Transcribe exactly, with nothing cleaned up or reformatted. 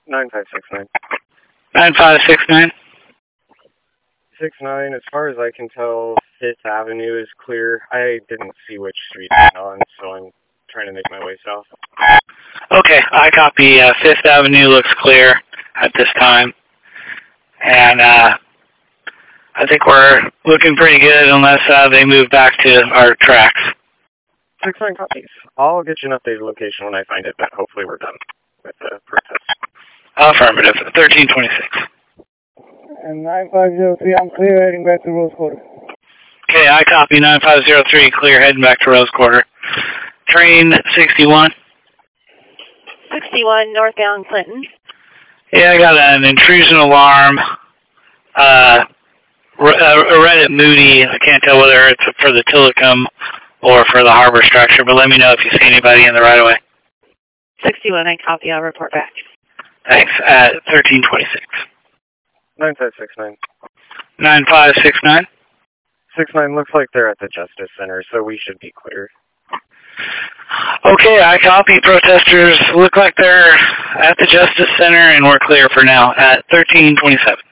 nine five six nine. nine five six nine. six nine, as far as I can tell, Fifth Avenue is clear. I didn't see which street it's on, so I'm trying to make my way south. Okay, I copy. Uh, Fifth Avenue looks clear at this time. And uh, I think we're looking pretty good unless uh, they move back to our tracks. six nine copies. I'll get you an updated location when I find it, but hopefully we're done with the protest. Affirmative. thirteen twenty-six. And nine five zero three, I'm clear heading back to Rose Quarter. Okay, I copy. nine five zero three, clear heading back to Rose Quarter. Train sixty-one. sixty-one, northbound Clinton. Yeah, I got an intrusion alarm. Uh, I read it Moody. I can't tell whether it's for the Tillicum or for the harbor structure, but let me know if you see anybody in the right-of-way. sixty-one, I copy. I'll report back. Thanks. At thirteen twenty-six. nine five six nine. nine five six nine. six nine looks like they're at the Justice Center, so we should be clear. Okay, I copy. Protesters look like they're at the Justice Center, and we're clear for now at thirteen twenty-seven.